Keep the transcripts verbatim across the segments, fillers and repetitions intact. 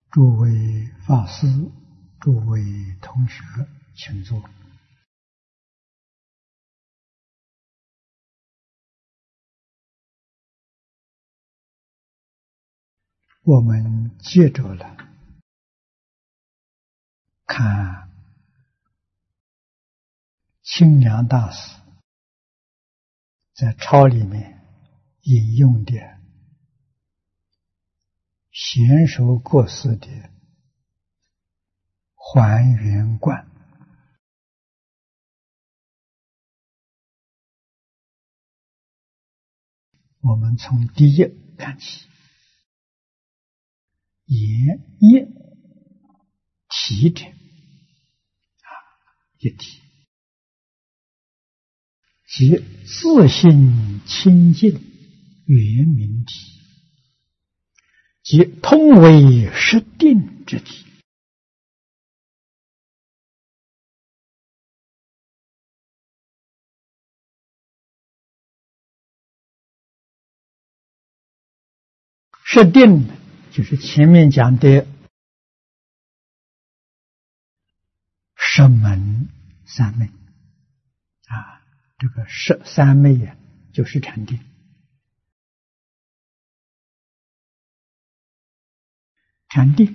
诸位法师，诸位同学，请坐。我们接着了看清凉大师在抄里面引用的贤首国师的还原观。我们从第一看起，言一体者啊，一体即自性清净圆明体，即通为实定之体。实定就是前面讲的十门三昧啊，这个十三昧呀，就是禅定。禅定，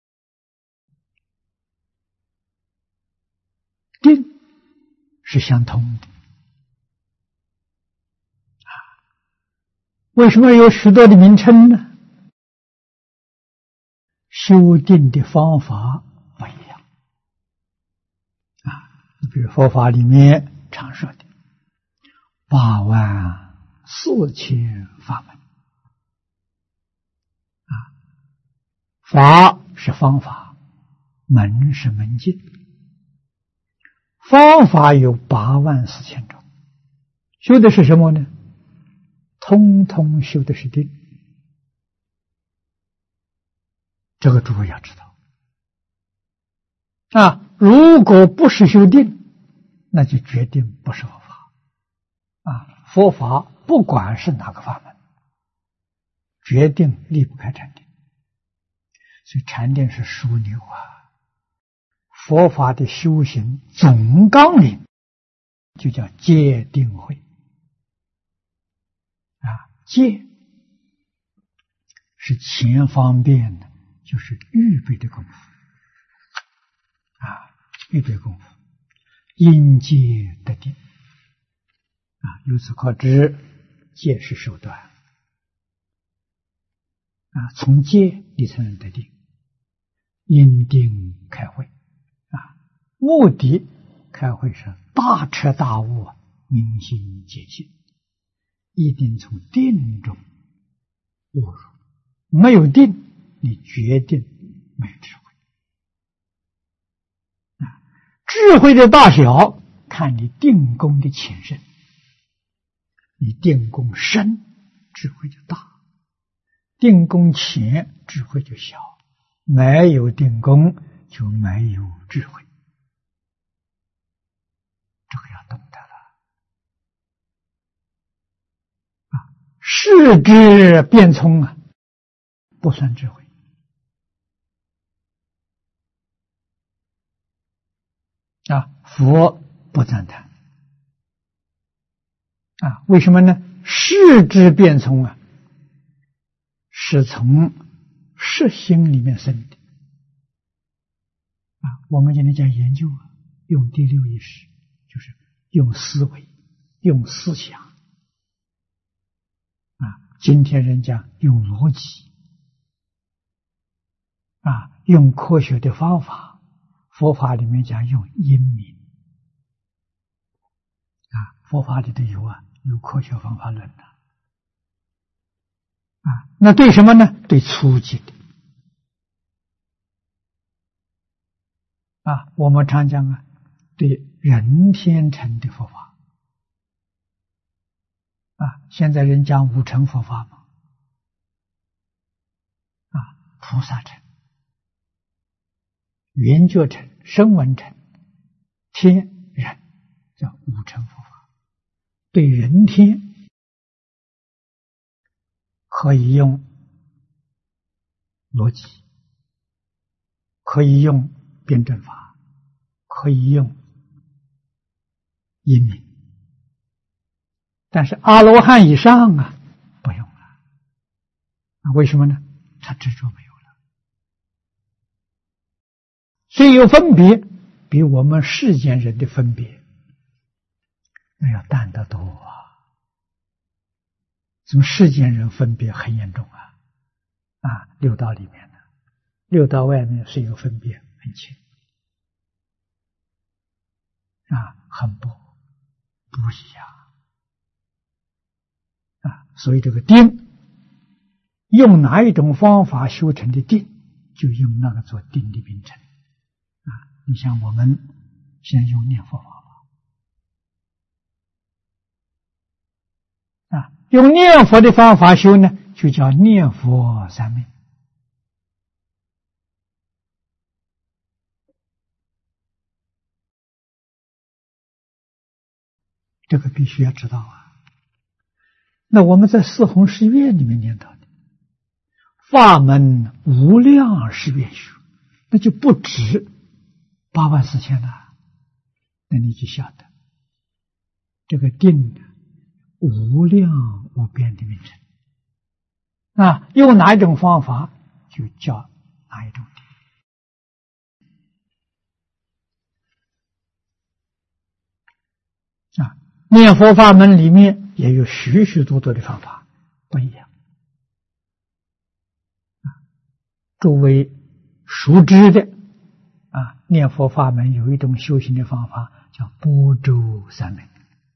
定是相通的啊。为什么有许多的名称呢？修定的方法不一样啊。你比如佛法里面常说的八万四千法门啊，法是方法，门是门径。方法有八万四千种，修的是什么呢？通通修的是定。这个诸位要知道啊，如果不是修定，那就决定不是佛法啊。佛法不管是哪个法门，决定离不开禅定。所以禅定是枢纽啊。佛法的修行总纲领就叫戒定慧啊。戒是前方便的，就是预备的功夫啊，预备功夫，因戒得定啊。由此可知，戒是手段啊，从戒你才能得定，因定开慧啊。目的开慧是大彻大悟，明心见性，一定从定中悟入。没有定，你决定没有智慧啊。智慧的大小看你定功的浅深，你定功深，智慧就大；定功浅，智慧就小。没有定功就没有智慧，这个要懂得了啊。视之变聪啊，不算智慧啊，佛不赞叹啊。为什么呢？视之变聪啊，是从实心里面生的啊。我们今天讲研究啊，用第六意识，就是用思维，用思想啊。今天人讲用逻辑啊，用科学的方法。佛法里面讲用因明啊，佛法里头有啊，有科学方法论的啊。那对什么呢？对初级的啊。我们常讲啊，对人天成的佛法啊。现在人讲五乘佛法嘛啊，菩萨乘、圆觉乘、声闻乘、天人，叫五乘佛法。对人天可以用逻辑可以用辩证法，可以用因明，但是阿罗汉以上啊，不用了。啊，为什么呢？他执着没有了，所以有分别，比我们世间人的分别那要淡得多啊。怎么世间人分别很严重啊？啊，六道里面呢，六道外面是有分别很轻啊，很不不一样啊。所以这个定，用哪一种方法修成的定，就用那个做定的名称啊。你像我们现在用念佛法啊，用念佛的方法修呢，就叫念佛三昧。这个必须要知道啊。那我们在四弘誓愿里面念到的法门无量誓愿修，那就不止八万四千了。那你就晓得这个定无量无边的名称啊，用哪一种方法就叫哪一种定啊。念佛法门里面也有许许多多的方法不一样啊。诸位熟知的啊，念佛法门有一种修行的方法叫般舟三昧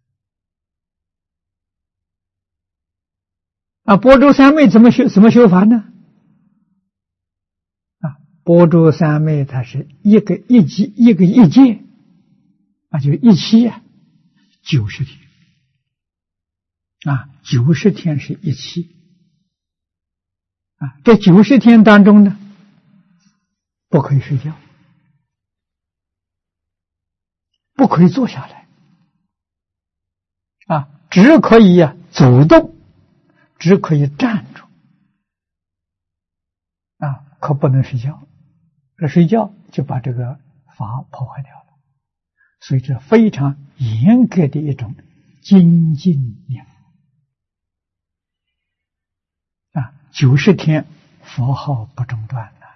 啊。般舟三昧怎么修？怎么修法呢？啊，般舟三昧它是一个一级一个一界啊，就一期啊，九十天啊，九十天是一期啊。这九十天当中呢，不可以睡觉，不可以坐下来啊，只可以呀、啊、走动，只可以站住啊，可不能睡觉。这睡觉就把这个法破坏掉了。所以这非常严格的一种精进念佛啊，九十天佛号不中断的。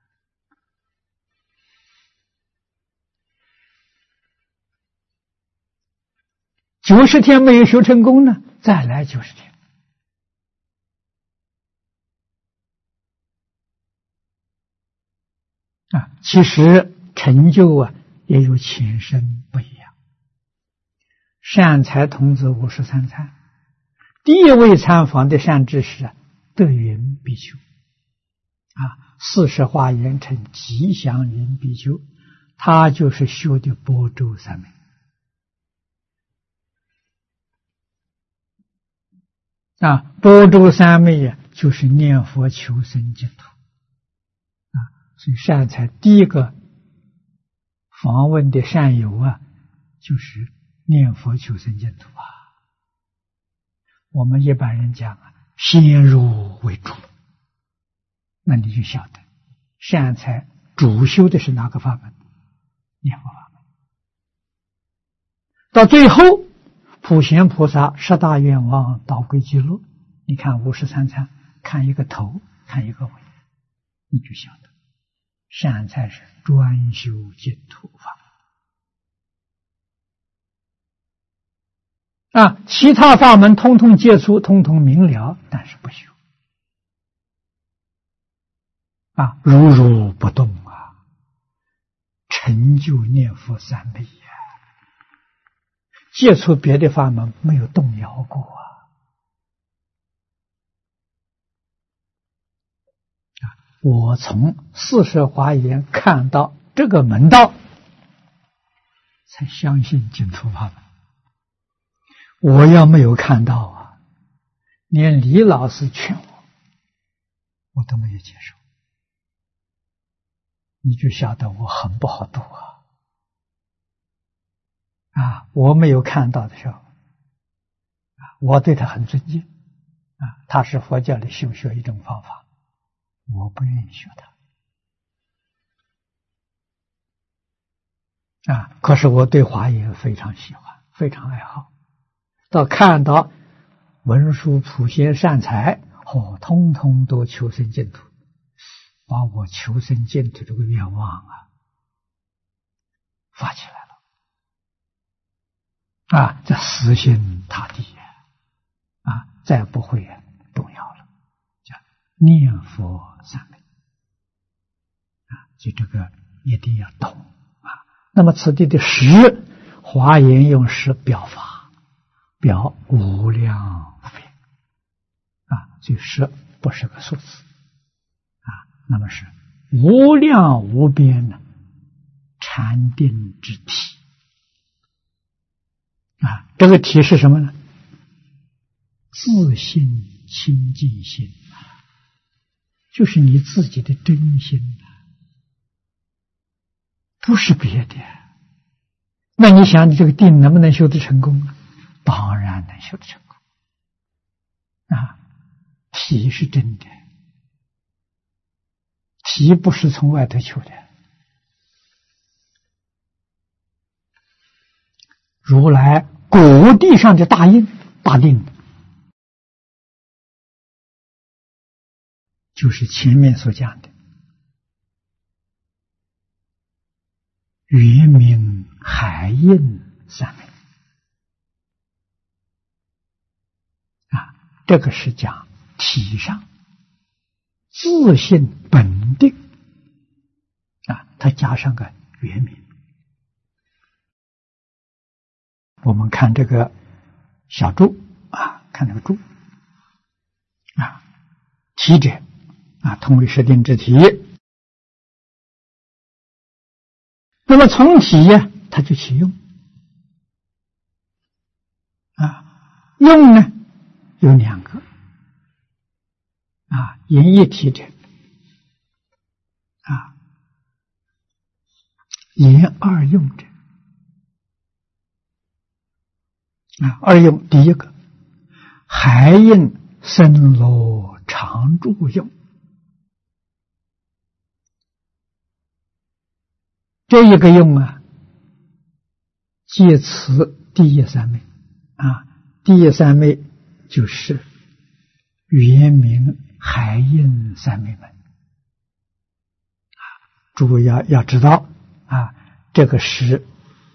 九十天没有修成功呢，再来九十天啊。其实成就啊也有浅深不一样。善财童子五十三参，第一位参访的善知识啊，德云比丘啊，四十华严称吉祥云比丘，他就是修的般舟三昧啊。般舟三昧呀、啊，就是念佛求生净土啊。所以善财第一个访问的善友啊，就是念佛求生净土啊。我们一般人讲啊，先入为主，那你就晓得善财主修的是哪个法门？念佛法门。到最后普贤菩萨十大愿望导归极乐，你看五十三参，看一个头，看一个尾，你就晓得善财是专修净土法啊，其他法门通通接触，通通明了，但是不修啊，如如不动啊，成就念佛三昧呀。接触别的法门没有动摇过啊。我从四摄华严看到这个门道，才相信净土法门。我要没有看到啊，连李老师劝我，我都没有接受。你就晓得我很不好度啊！啊，我没有看到的时候，啊，我对他很尊敬啊，他是佛教的修学一种方法。我不愿意学它啊，可是我对华严非常喜欢，非常爱好。到看到文殊普贤善财，哦，通通都求生净土，把我求生净土这个愿望啊发起来了。啊，这死心塌地啊，再不会动摇了，叫念佛三昧啊，就这个一定要懂啊。那么此地的实，华严用实表法，表无量无边啊，所以实不是个数字啊，那么是无量无边的禅定之体啊。这个体是什么呢？自性清净心，就是你自己的真心，不是别的。那你想，你这个定能不能修得成功？当然能修得成功啊！体是真的，体不是从外头求的。如来果地上的大印大定，就是前面所讲的圆明海印三昧啊，这个是讲体上自性本定啊，它加上个圆明。我们看这个小注啊，看这个注啊，体者啊，通为设定之体。那么从体呀，它就起用啊，用呢有两个啊，言一体者啊，言二用者啊，二用第一个海印森罗常住用。这一个用啊，借此第一三昧啊，第一三昧就是圆明海印三昧门啊，诸位要要知道啊，这个是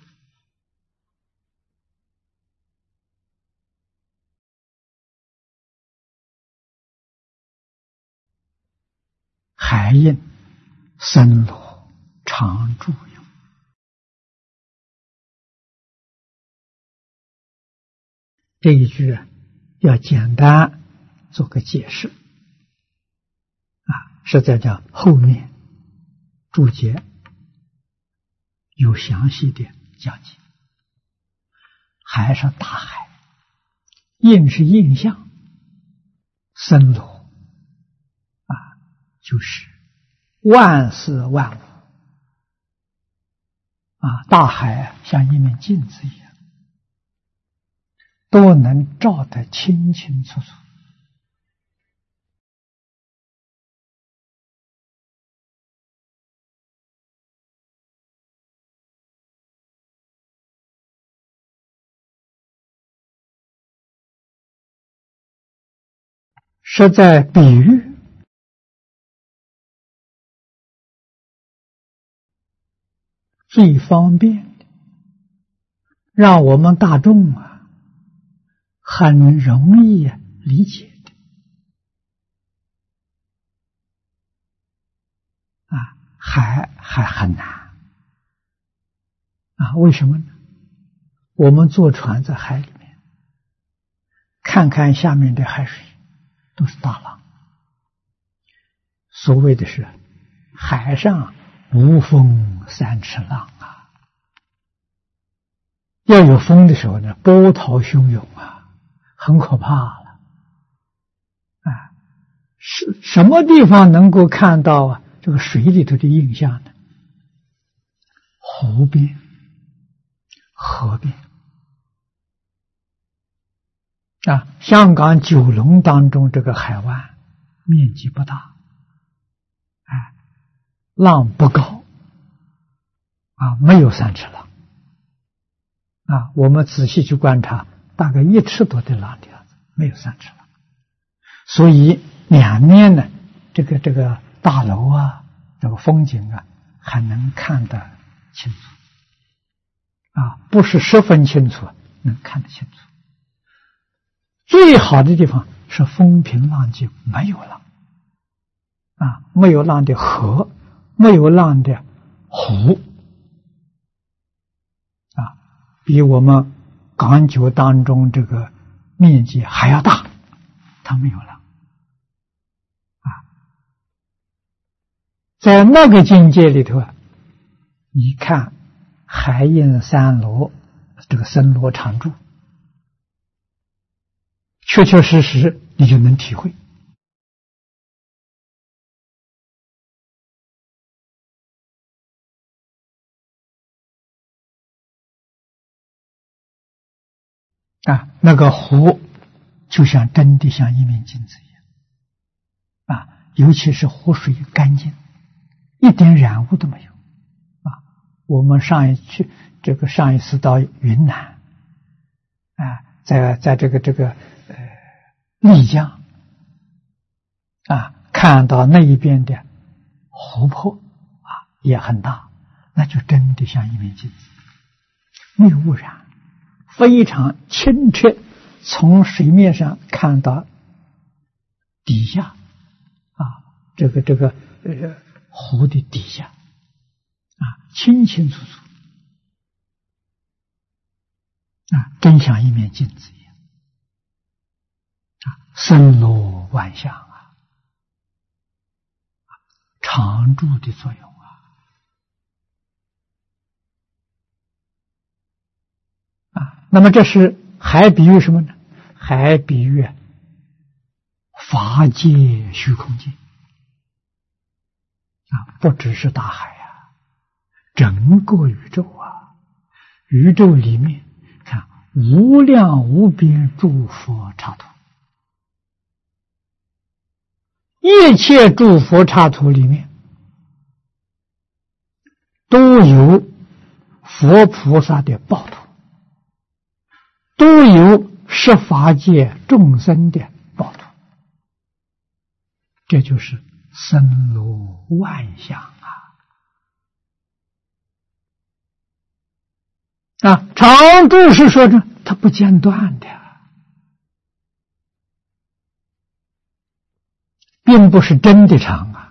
海印森罗常住用。这一句啊，要简单做个解释啊，是在讲后面注解有详细的讲解。海是大海，印是印象，森罗啊，就是万事万物啊，大海像一面镜子一样，都能照得清清楚楚。是在比喻最方便的，让我们大众啊很容易理解的啊，还还很难啊？为什么呢？我们坐船在海里面，看看下面的海水都是大浪，所谓的是海上无风三尺浪啊，要有风的时候呢，波涛汹涌啊，很可怕了啊！是什么地方能够看到啊这个水里头的印象呢？湖边、河边啊，香港九龙当中这个海湾面积不大，哎，浪不高啊，没有三尺廊啊。我们仔细去观察，大概一尺多的廊的样子，没有三尺廊。所以两面呢，这个这个大楼啊，这个风景啊，还能看得清楚啊，不是十分清楚，能看得清楚。最好的地方是风平浪静，没有浪啊，没有浪的河，没有浪的湖啊，比我们港九当中这个面积还要大，它没有浪啊。在那个境界里头啊，你看海印三罗这个森罗常住，确确实实你就能体会。啊，那个湖就像真的像一面镜子一样啊，尤其是湖水干净，一点染污都没有啊。我们上一去这个上一次到云南啊，在在这个这个呃丽江啊，看到那一边的湖泊啊也很大，那就真的像一面镜子，没有污染。非常清澈，从水面上看到底下啊，这个这个呃湖的底下啊，清清楚楚啊，真像一面镜子一样啊，森罗万象啊，常住的作用。那么这是还比喻什么呢？还比喻法界虚空界啊，不只是大海啊，整个宇宙啊，宇宙里面看无量无边诸佛刹土，一切诸佛刹土里面都有佛菩萨的报土，都有十法界众生的报土，这就是森罗万象啊！啊，常住是说着它不间断的，并不是真的常啊，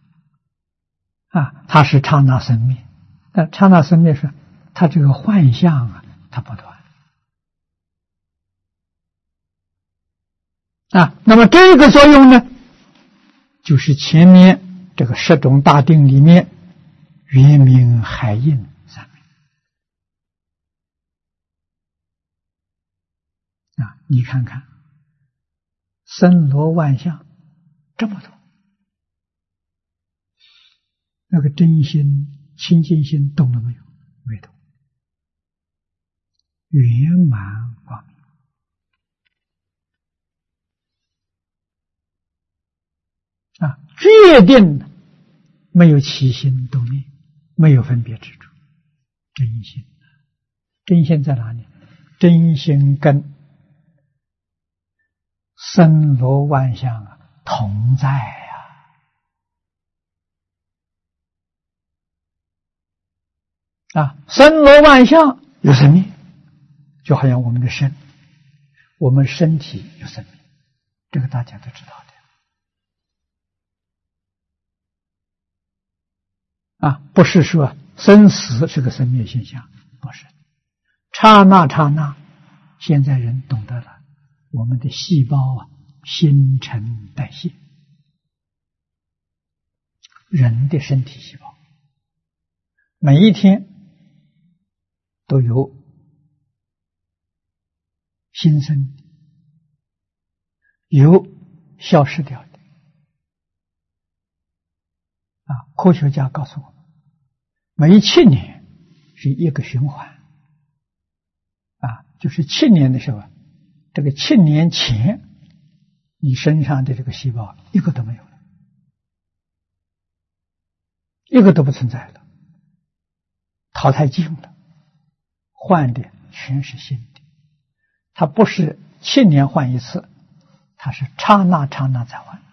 啊，它是刹那生灭，但刹那生灭是它这个幻象啊，它不断。啊，那么这个作用呢，就是前面这个十种大定里面圆明海印三昧啊，你看看森罗万象这么多，那个真心清净心动了没有？没动，圆满光明。啊，决定没有起心动念，没有分别执着，真心，真心在哪里？真心跟森罗万象啊同在啊！啊，森罗万象有生命，就好像我们的身，我们身体有生命，这个大家都知道的。啊，不是说生死是个生灭现象，不是。刹那刹那，现在人懂得了，我们的细胞啊，新陈代谢，人的身体细胞，每一天都有新生，有消失掉的。啊，科学家告诉我们，每七年是一个循环，啊，就是七年的时候，这个七年前，你身上的这个细胞一个都没有了，一个都不存在了， 淘汰净了，换的全是新的。它不是七年换一次，它是刹那刹那在换。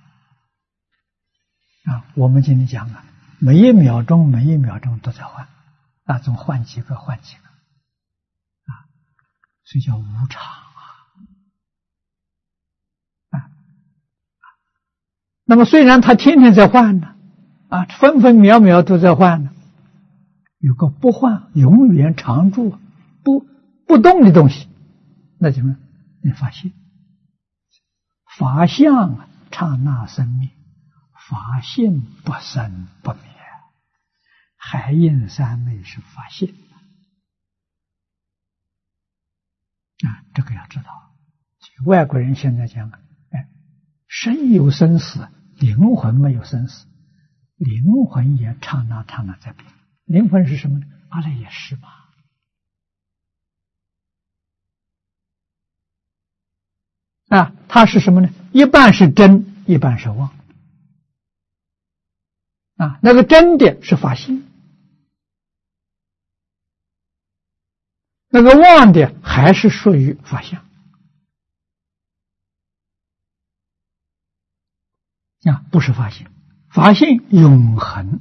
啊，我们今天讲啊，每一秒钟每一秒钟都在换，那总换几个换几个，啊，所以叫无常啊。啊，那么虽然它天天在换呢，啊，分分秒秒都在换呢，有个不换、永远常驻、不不动的东西，那怎么？你发现法相啊，刹那生灭。法性不生不灭，海印三昧是法性啊，这个要知道。外国人现在讲，哎，身有生死，灵魂没有生死，灵魂也刹那刹那在变。灵魂是什么呢？阿赖耶识嘛。啊，它是什么呢？一半是真，一半是妄。啊，那个真的是法性，那个妄的还是属于法相。啊，不是法性，法性永恒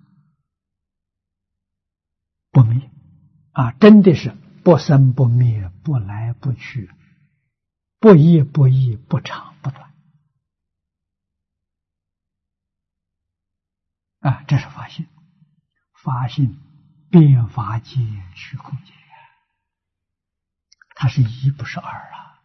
不灭，啊，真的是不生不灭，不来不去，不一不异，不长不短。啊，这是法性，法性遍法界虚空界，它是一不是二啊！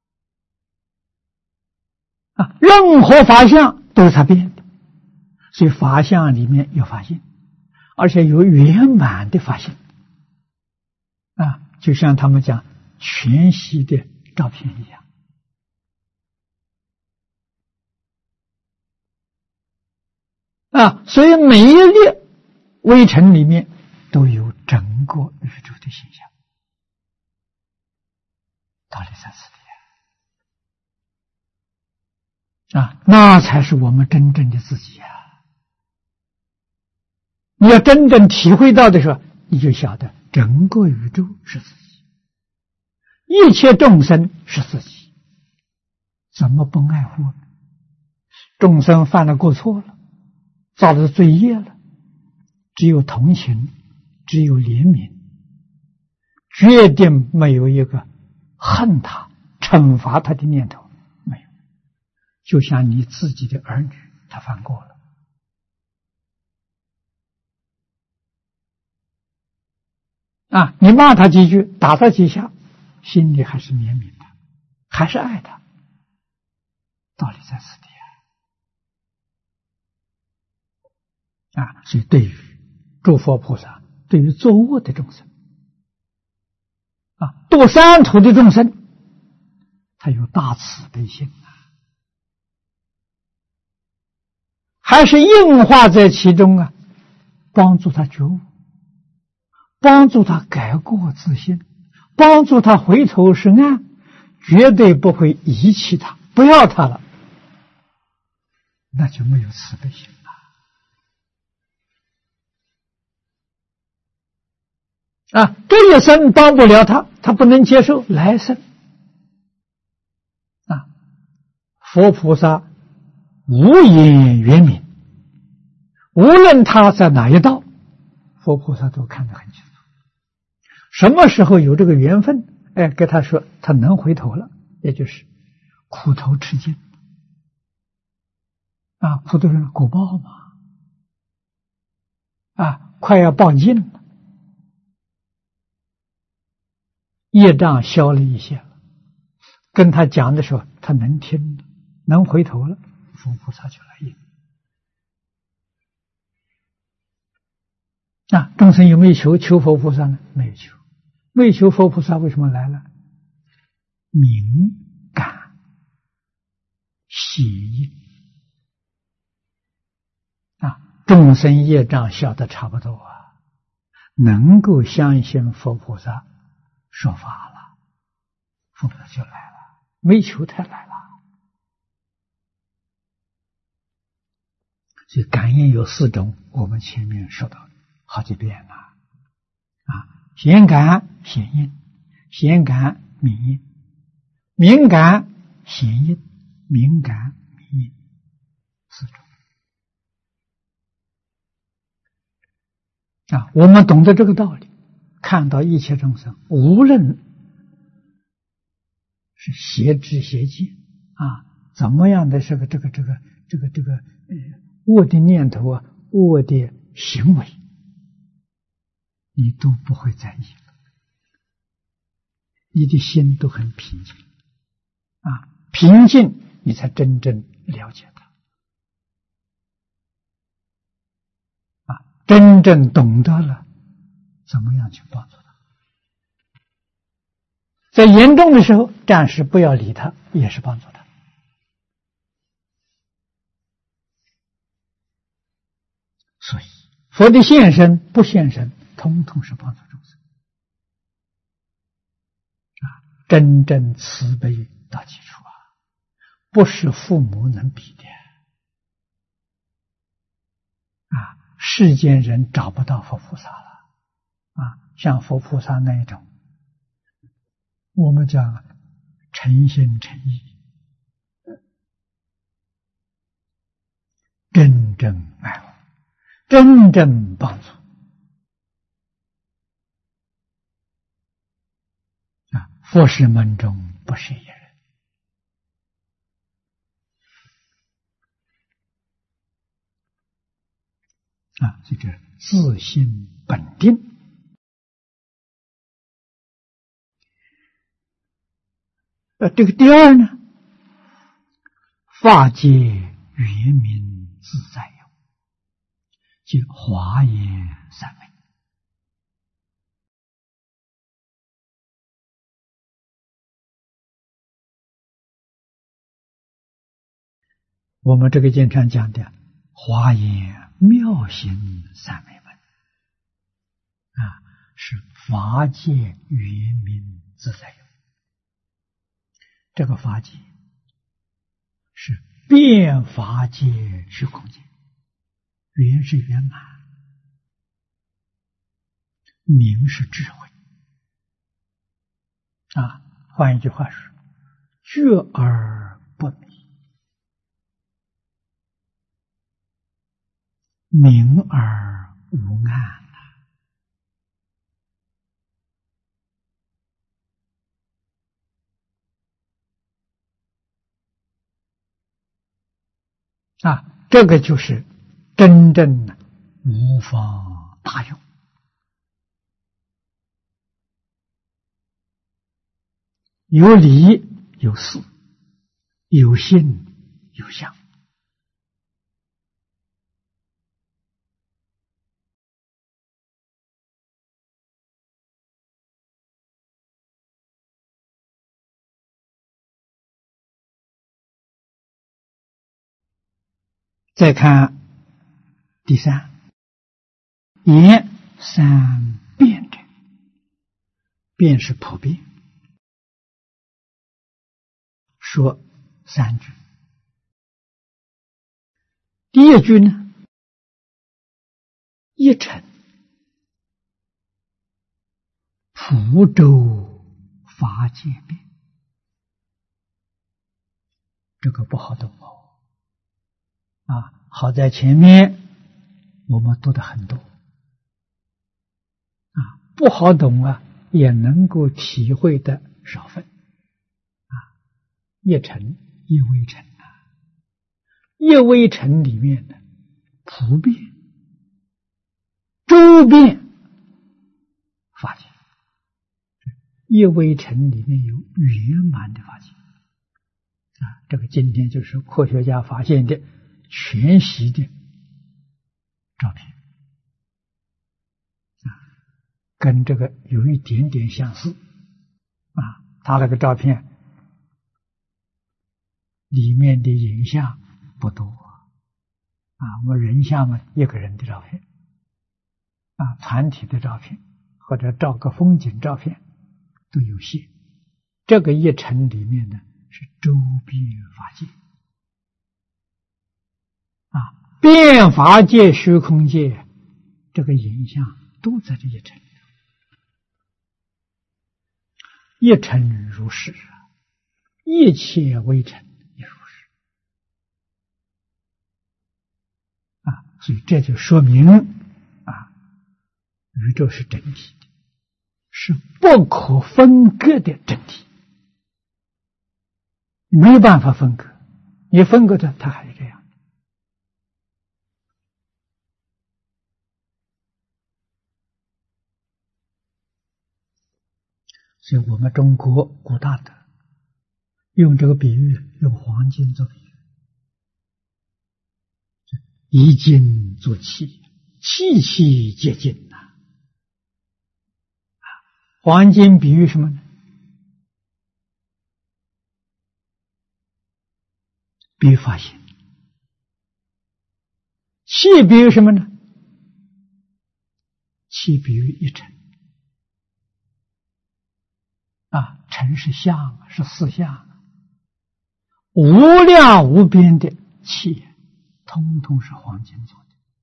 啊，任何法相都是它变的，所以法相里面有法性，而且有圆满的法性。啊，就像他们讲全息的照片一样。啊，所以每一粒微尘里面都有整个宇宙的形象，道理在此地啊，那才是我们真正的自己啊！你要真正体会到的时候，你就晓得整个宇宙是自己，一切众生是自己，怎么不爱护呢？众生犯了过错了，造了罪业了，只有同情，只有怜悯，决定没有一个恨他、惩罚他的念头，没有。就像你自己的儿女，他犯过了，啊，你骂他几句，打他几下，心里还是怜悯他，还是爱他，道理在此地。啊，所以对于诸佛菩萨，对于作恶的众生，啊，堕三途的众生，他有大慈悲心啊，还是硬化在其中啊，帮助他觉悟，帮助他改过自新，帮助他回头是岸，绝对不会遗弃他，不要他了，那就没有慈悲心了。啊，这一生帮不了他，他不能接受，来生啊，佛菩萨无眼圆明，无论他在哪一道，佛菩萨都看得很清楚。什么时候有这个缘分，哎，跟他说他能回头了，也就是苦头吃尽啊，苦头是果报嘛，啊，快要报尽了。业障消了一些了，跟他讲的时候，他能听了，能回头了，佛菩萨就来应。啊，众生有没有求求佛菩萨呢？没有求，没有求佛菩萨，为什么来了？敏感喜应啊，众生业障消得差不多啊，能够相信佛菩萨说法了，佛菩萨就来了，没求他来了。所以感应有四种，我们前面说到好几遍了啊，显感显应，显感明应，明感显应，明感明应，四种。啊，我们懂得这个道理，看到一切众生，无论是邪知邪见啊，怎么样的这个这个这个这个这个呃恶的念头啊，恶的行为，你都不会在意，你的心都很平静啊，平静你才真正了解它啊，真正懂得了怎么样去帮助他。在严重的时候，暂时不要理他，也是帮助他。所以佛的现身不现身，通通是帮助众生啊！真正慈悲到基础啊，不是父母能比的啊！世间人找不到佛菩萨了啊！像佛菩萨那一种，我们讲诚心诚意，真正爱护，真正帮助啊！佛事门中不是一人啊！所以这自性本定。呃，这个第二呢，法界圆明自在有，即华严三昧。我们这个经常讲的华严妙行三昧门啊，是法界圆明自在有。这个法界是遍法界虚空界，圆是圆满，明是智慧啊。换一句话说，觉而不迷，明而无暗。啊，这个就是真正的无方大用，有理有事，有心有相。再看第三，言三辩者，辩是普遍，说三句。第一句呢，一尘普周法界变，这个不好懂哦。啊，好在前面我们读的很多啊，不好懂啊，也能够体会的少分啊。一尘一微尘啊，一微尘里面的普遍周遍法界，一微尘里面有圆满的法界啊。这个今天就是科学家发现的全息的照片啊，跟这个有一点点相似啊。他那个照片里面的影像不多啊，我们人像嘛，一个人的照片啊，团体的照片或者照个风景照片都有限。这个一尘里面呢是周边法界啊，遍法界虚空界，这个影像都在这一尘一尘如是，一切微尘也如是啊。所以这就说明啊，宇宙是整体的，是不可分割的整体，没有办法分割。你分割它，它还是这样。所以我们中国古大德用这个比喻，用黄金做比喻，以金做器，器器皆金呐。黄金比喻什么呢？比喻法性。器比喻什么呢？器比喻一尘。啊，尘是相，是四相，无量无边的器，通通是黄金做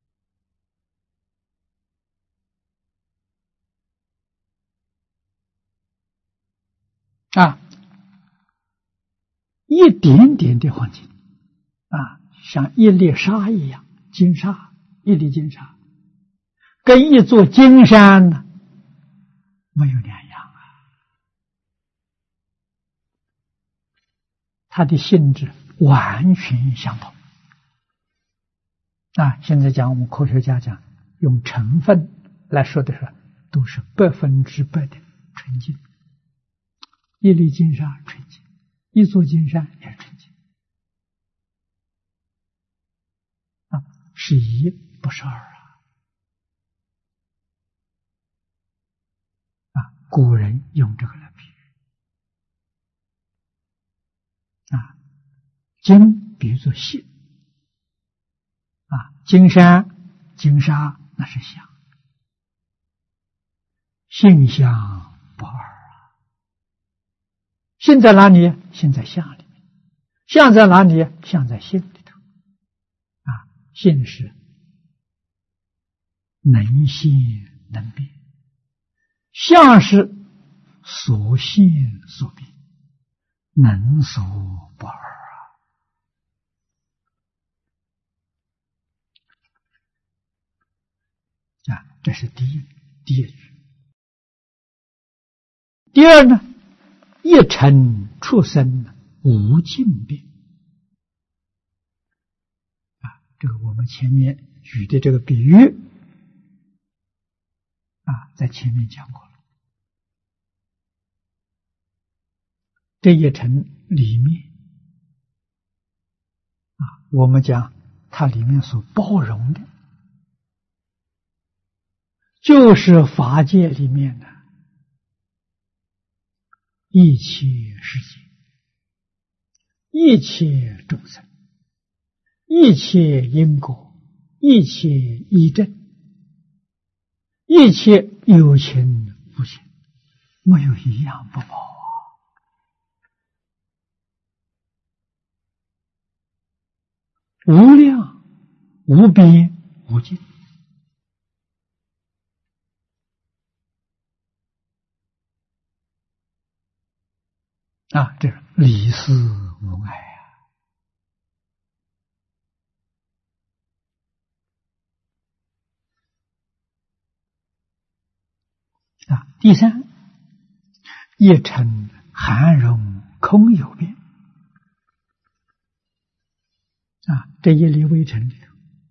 的。啊，一点点的黄金，啊，像一粒沙一样，金沙，一粒金沙，跟一座金山呢，没有两样。它的性质完全相同。啊，现在讲我们科学家讲，用成分来说的时候，都是百分之百的纯净。一粒金沙纯净，一座金山也是纯净。啊，是一不是二啊！啊，古人用这个来比喻。啊，金比喻作性，啊，金山、金沙那是相，性相不二啊。性在哪里？性在相里面。相在哪里？相在性里头。啊，性是能现能变，相是所现所变。能所不二啊！啊，这是第一第一句。第二呢，一尘畜生无尽变啊，这个我们前面举的这个比喻啊，在前面讲过了。这一尘里面啊，我们讲它里面所包容的，就是法界里面的一切世界、一切众生、一切因果、一切依正、一切有情无情，没有一样不包。无量无边无尽啊，这是理事无碍啊！啊，第三，一尘含容空有变啊，这一粒微尘里头，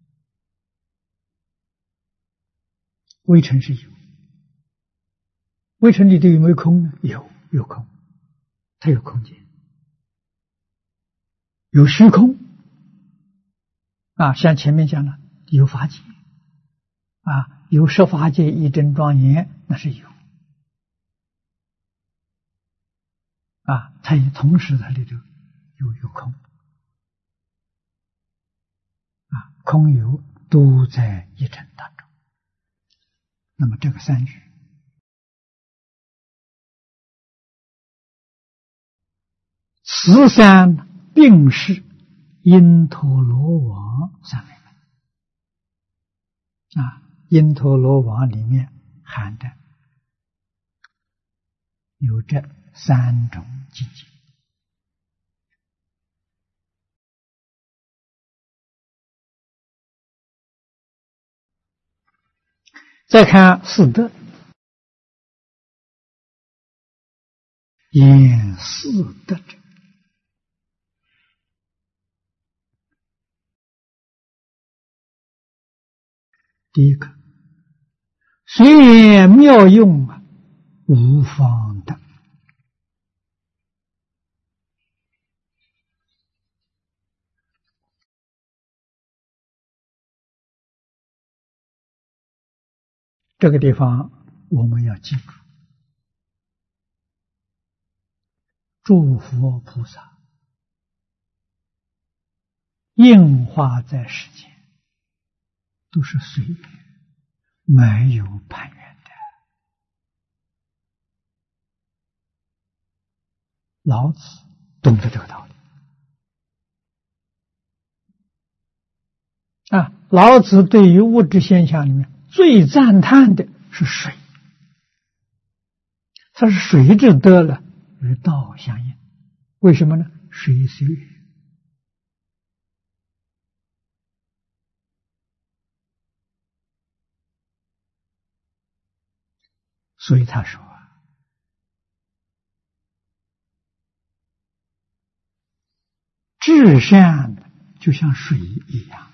微尘是有，微尘里头有没有空呢？有，有空，它有空间，有虚空啊，像前面讲了，有法界啊，有十法界一真庄严，那是有啊，它也同时它里头有有空。啊，空有都在一尘当中。那么这个三句，此三并是因陀罗网三昧门啊，因陀罗网里面含的有这三种境界。再看四德，言四德者，第一个，随缘妙用啊，无方德。这个地方我们要记住，诸佛菩萨应化在世间，都是随缘，没有攀缘的。老子懂得这个道理啊！老子对于物质现象里面最赞叹的是水，它是水之德了，与道相应。为什么呢？水随缘。所以他说啊，至善就像水一样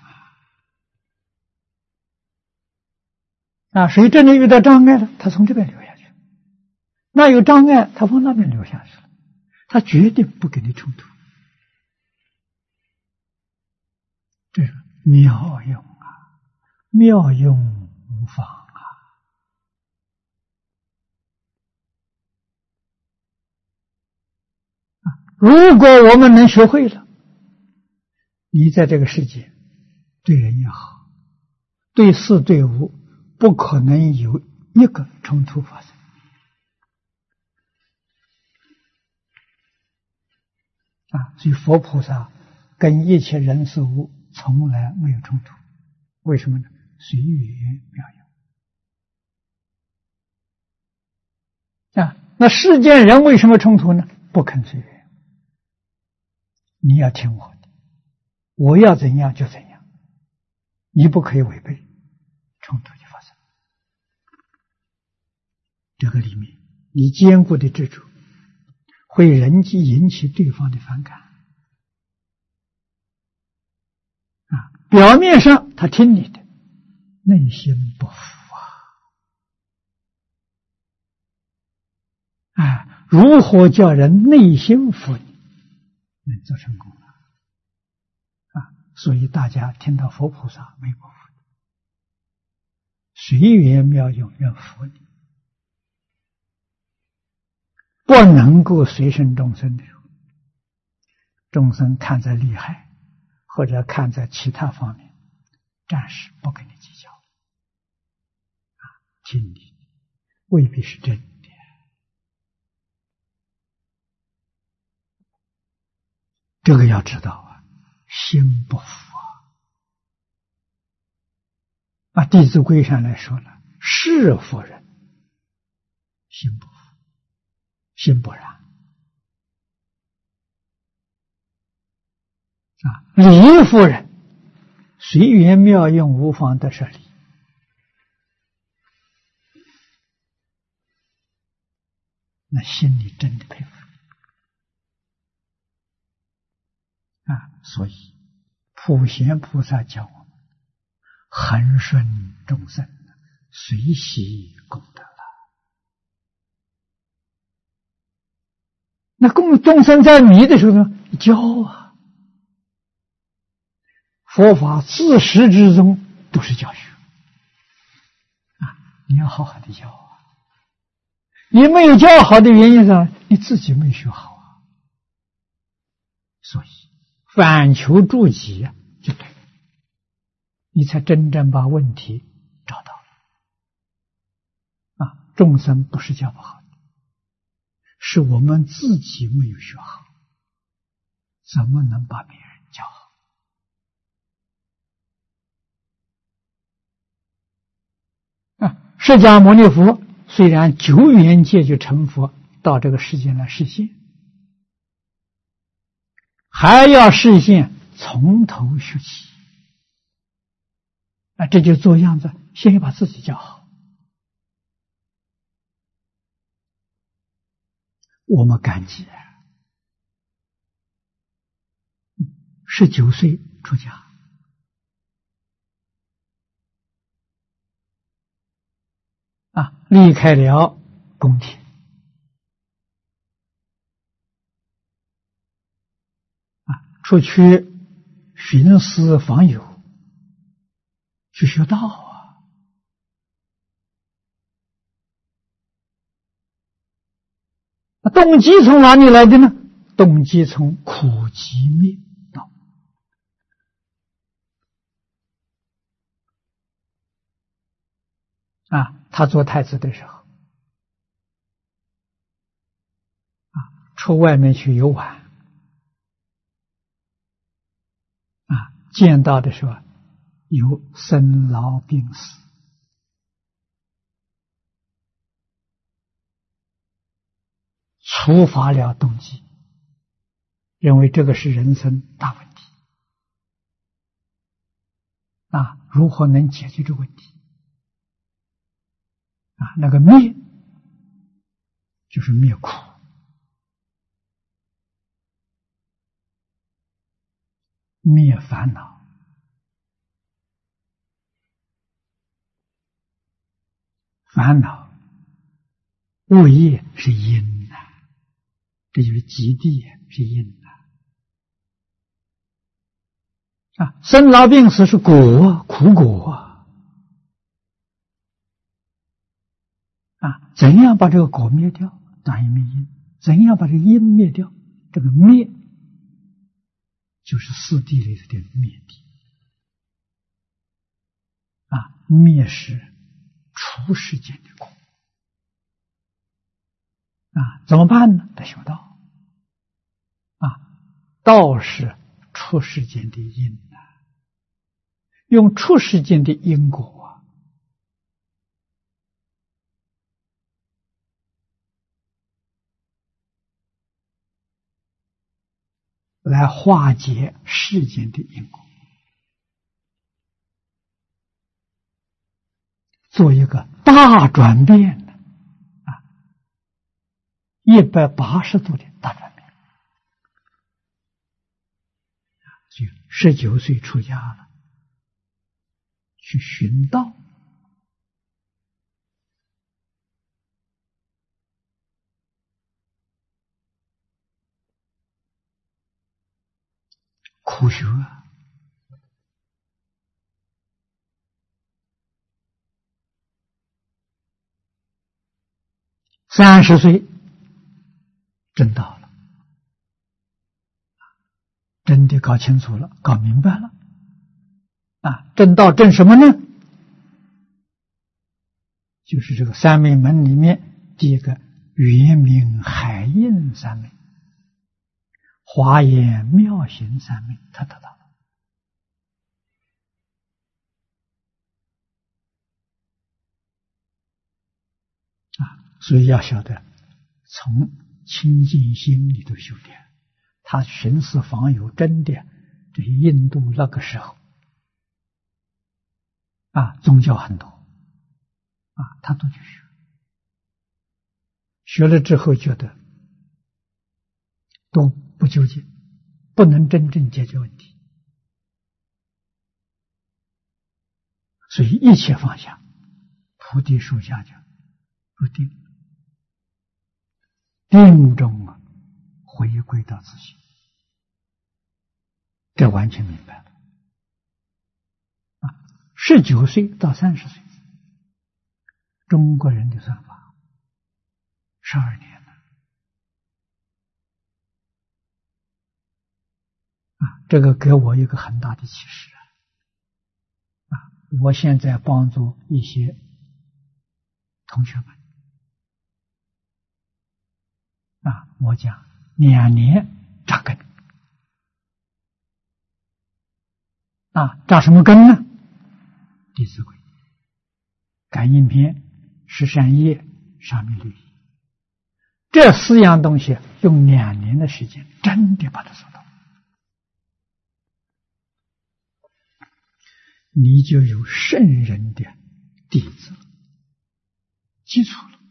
啊！水真的遇到障碍了，它从这边流下去；那有障碍，它往那边流下去了。它决定不跟你冲突，这是妙用啊！妙用无妨啊！如果我们能学会了，你在这个世界对人也好，对事对物，不可能有一个冲突发生啊！所以佛菩萨跟一切人事物从来没有冲突，为什么呢？随缘妙用啊！那世间人为什么冲突呢？不肯随缘。你要听我的，我要怎样就怎样，你不可以违背，冲突就发生。这个里面你坚固的执着会人际引起对方的反感啊！表面上他听你的，内心不服啊！啊，如何叫人内心服你，能做成功了啊！所以大家听到佛菩萨没不服你，随缘妙用愿服你。不能够随顺众生的时候，众生看在利害或者看在其他方面，暂时不跟你计较啊，听你未必是真的。这个要知道啊，心不服啊！啊，《弟子规》上来说了，事服人，心不服，心不然啊！理服人，随缘妙用无妨得舍理。那心里真的佩服啊！所以普贤菩萨教我们恒顺众生，随喜功德了。那供众生在迷的时候呢，教啊，佛法自始至终都是教学啊！你要好好的教啊！你没有教好的原因上，你自己没学好啊！所以反求诸己就对，你才真正把问题找到了啊！众生不是教不好的，是我们自己没有学好，怎么能把别人教好啊？释迦牟尼佛虽然九元界就成佛， 到这个世界来实现，还要实现从头学起。啊，这就做样子，先要把自己教好。我们感激啊，十九岁出家，啊，离开了宫廷，啊，出去寻思访友，去学道啊。那动机从哪里来的呢？动机从苦集灭道。啊，他做太子的时候，啊，出外面去游玩，啊，见到的时候有生老病死，触发了动机，认为这个是人生大问题。啊，如何能解决这个问题？啊，那个灭就是灭苦，灭烦恼，烦恼恶业是因呐、啊，这就是极地是因呐、啊。啊，生老病死是果，苦果啊。啊，怎样把这个果灭掉？当然灭因。怎样把这个因灭掉？这个灭就是四谛里的灭谛。啊，灭是出世间的果。啊，怎么办呢？得修道。啊，道是出世间的因呐、啊，用出世间的因果来化解世间的因果，做一个大转变的啊，一百八十度的大转变。就十九岁出家了，去寻道，苦学啊。三十岁证道了，真的搞清楚了，搞明白了。啊，证道证什么呢？就是这个三昧门里面第一个圆明海印三昧，华严妙行三昧，他得到了。啊，所以要晓得从清净心里头修炼。他寻思访友真的，这些印度那个时候啊，宗教很多啊，他都去学，学了之后觉得都不究竟，不能真正解决问题，所以一切放下，菩提树下就入定，定中啊回归到自性，这完全明白了。啊，十九岁到三十岁，中国人的算法，十二年了。啊，这个给我一个很大的启示啊！啊，我现在帮助一些同学们啊，我讲两年扎根。啊，扎什么根呢？弟子规、感应篇、十善业、沙弥律仪， 这四样东西用两年的时间，真的把它做到，你就有圣人的底子基础了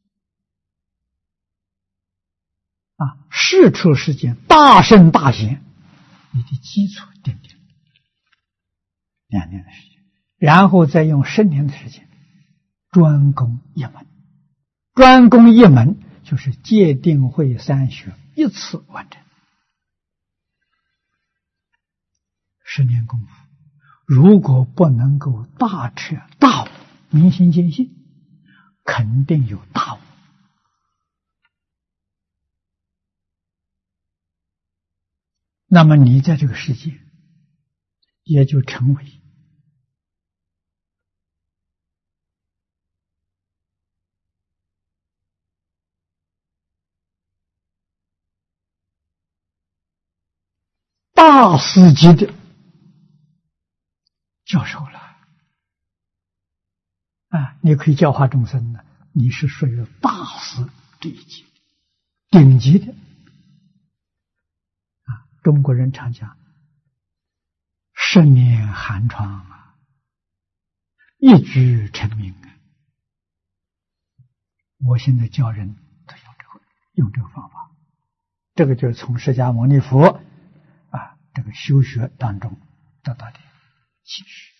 啊！事出世间，大圣大贤，你的基础定定两年的时间，然后再用十年的时间专攻一门，专攻一门就是戒定慧三学一次完成，十年功夫，如果不能够大彻大悟，明心见性，肯定有大悟。那么你在这个世界也就成为大师级的教授了啊！你可以教化众生呢，你是属于大师这一级顶级的啊！中国人常讲十年寒窗啊，一举成名啊！我现在教人都用这个用这个方法，这个就是从释迦牟尼佛啊这个修学当中得到的启示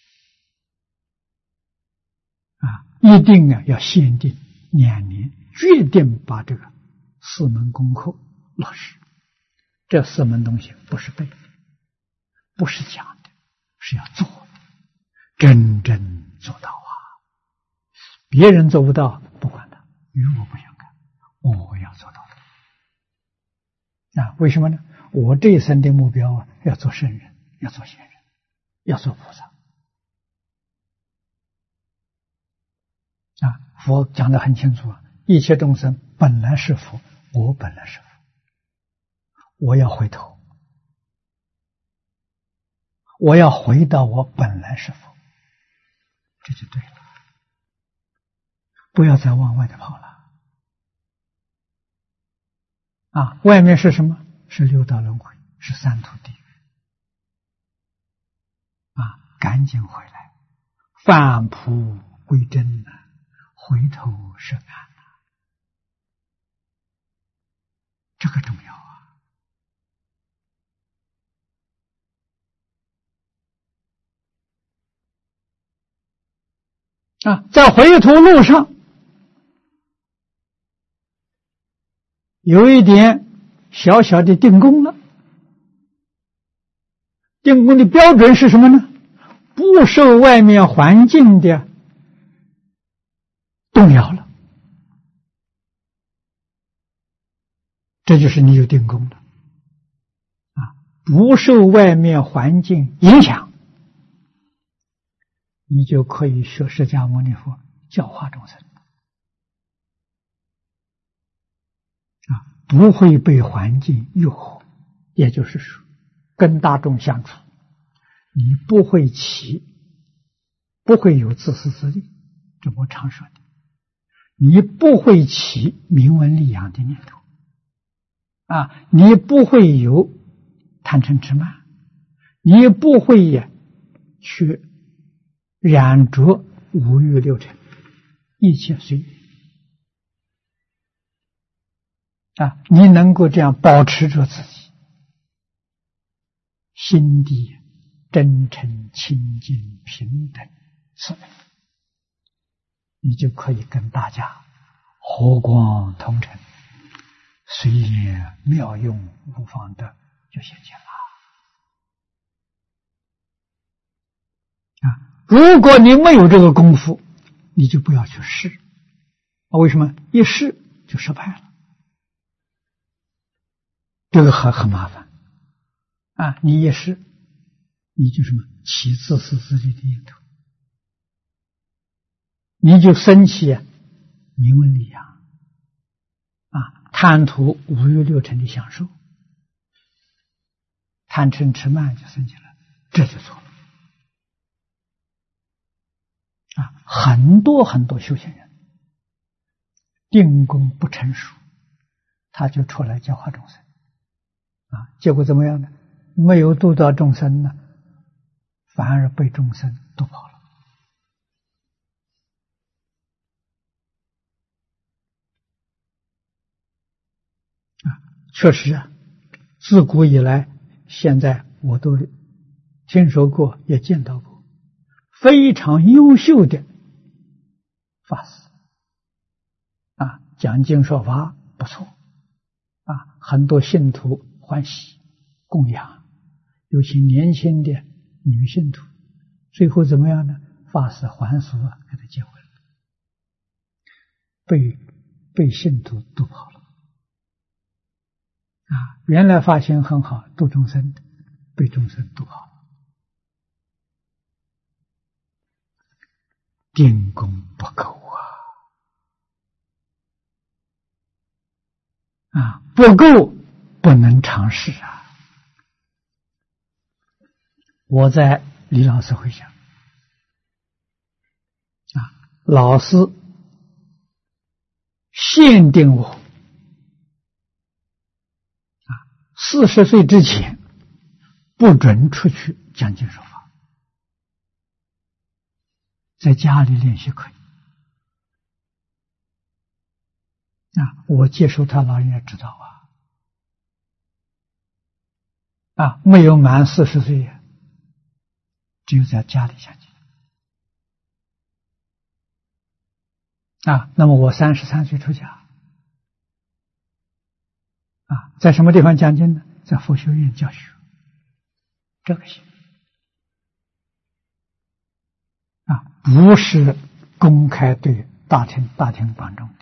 啊！一定啊要限定两年，决定把这个四门功课落实。这四门东西不是背，不是讲的，是要做的，真正做到啊！别人做不到，不管他，与我不相干，我要做到的啊！为什么呢？我这一生的目标啊，要做圣人，要做贤人，要做菩萨啊！佛讲得很清楚啊，一切众生本来是佛，我本来是佛，我要回头，我要回到我本来是佛，这就对了，不要再往外头跑了啊！外面是什么？是六道轮回，是三途地狱啊！赶紧回来，返璞归真啊，回头是岸啊，这个重要啊！啊，在回头路上有一点小小的定功了。定功的标准是什么呢？不受外面环境的动摇了，这就是你有定功了啊！不受外面环境影响，你就可以学释迦牟尼佛教化众生啊，不会被环境诱惑，也就是说跟大众相处，你不会起，不会有自私自利，这我常说的，你不会起名闻利养的念头啊，你不会有贪嗔痴慢，你不会也去染着五欲六尘，一切随缘啊，你能够这样保持着自己心地真诚清净平等慈悲，你就可以跟大家和光同尘，随缘妙用无妨的就显现了啊！如果你没有这个功夫，你就不要去试啊！为什么？一试就失败了，这个很很麻烦啊！你一试，你就什么起自私自利的念头，你就生起名闻利养啊，贪图五欲六尘的享受，贪嗔痴慢就生起了，这就错了啊！很多很多修行人定功不成熟， 他就出来教化众生啊，结果怎么样呢？没有度到众生呢，反而被众生度跑了啊！确实啊，自古以来，现在我都听说过，也见到过非常优秀的法师啊，讲经说法不错啊，很多信徒欢喜供养，尤其年轻的女信徒，最后怎么样呢？法师还俗啊，给他结婚了，被被信徒度跑了啊！原来发心很好，度众生的，被众生度跑了，定功不够啊！啊，不够不能尝试啊！我在李老师会讲啊，老师限定我啊，四十岁之前不准出去讲经说法，在家里练习可以啊。我接受他老人家指导啊，啊，没有满四十岁呀。只有在家里讲经啊。那么我三十三岁出家啊，在什么地方讲经呢？在佛学院教学，这个行啊，不是公开对大庭大庭广众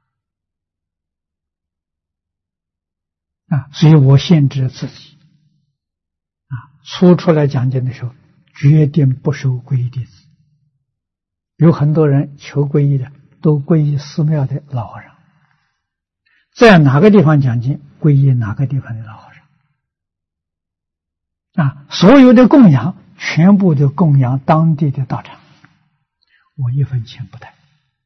啊，所以我限制自己啊，初出来讲经的时候，决定不收皈依弟子。有很多人求皈依的都皈依寺庙的老和尚，在哪个地方讲经，皈依哪个地方的老和尚啊，所有的供养全部都供养当地的道场，我一分钱不带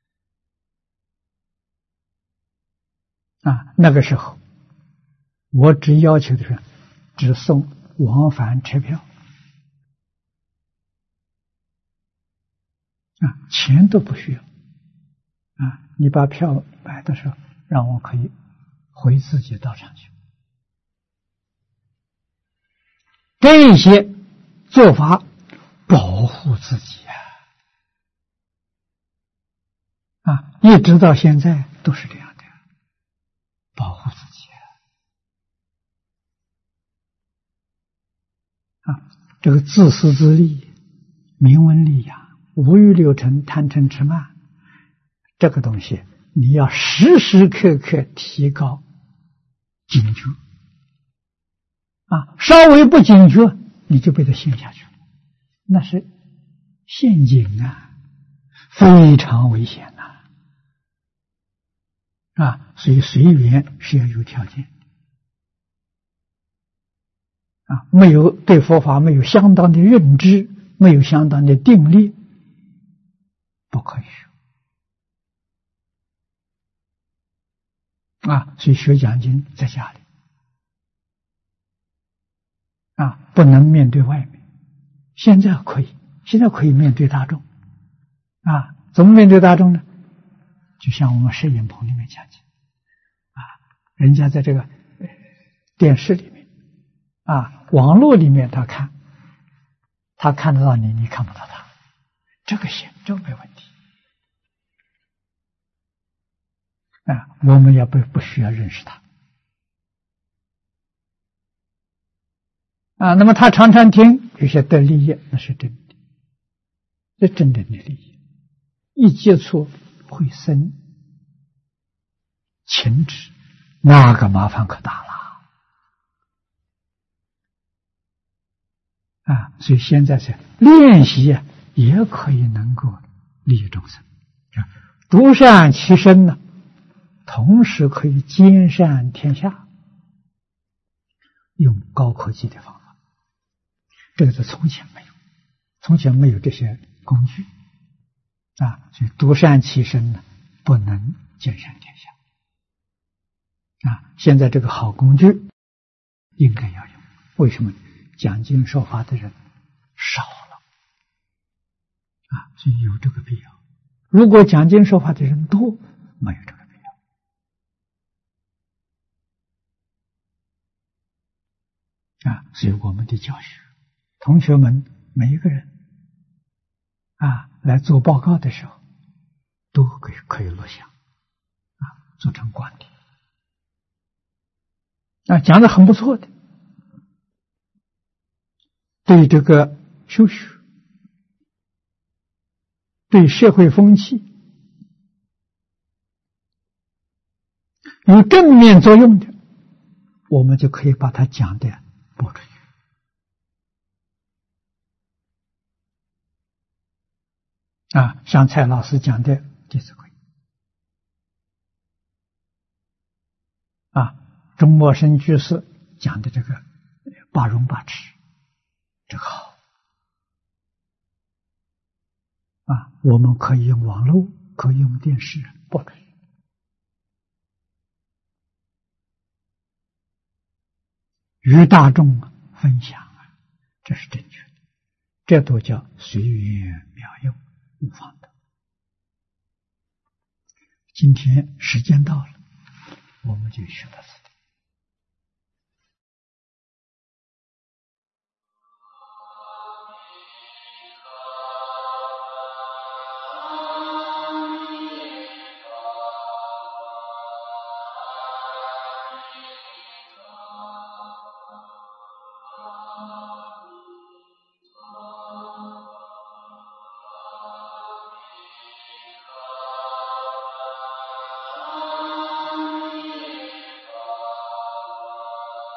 啊。那个时候我只要求的是只送往返车票啊，钱都不需要啊！你把票买的时候，让我可以回自己道场去。这些做法保护自己啊！啊，一直到现在都是这样的，保护自己啊！啊，这个自私自利、名闻利养、五欲六尘、贪嗔痴慢，这个东西你要时时刻刻提高警觉啊！稍微不警觉，你就被他陷下去了，那是陷阱啊，非常危险呐！啊，所以随缘是要有条件啊，没有对佛法没有相当的认知，没有相当的定力，不可以学啊。所以学讲经在家里啊，不能面对外面。现在可以，现在可以面对大众啊。怎么面对大众呢？就像我们摄影棚里面讲经啊，人家在这个电视里面啊，网络里面他看，他看得到你，你看不到他，这个行，这个没问题啊。我们也不不需要认识他啊。那么他常常听，有些得利益，那是真的，这真正的利益，一接触会生情执，那个麻烦可大了啊！所以现在是练习啊，也可以能够利益众生，独善其身呢，同时可以兼善天下，用高科技的方法，这个是从前没有，从前没有这些工具啊，所以独善其身呢，不能兼善天下啊，现在这个好工具应该要用。为什么？讲经说法的人少了啊，所以有这个必要。如果讲经说法的人多，没有这个必要啊。所以我们的教学，同学们每一个人啊来做报告的时候，都可以可以录像啊，做成观点啊，讲的很不错的。对这个修学，对社会风气有正面作用的，我们就可以把它讲的播出去啊。像蔡老师讲的《弟子规》啊，钟默生居士讲的这个八荣八耻，这个好啊，我们可以用网络，可以用电视播出去，与大众分享啊，这是正确的，这都叫随缘妙用，无妨的。今天时间到了，我们就学到此。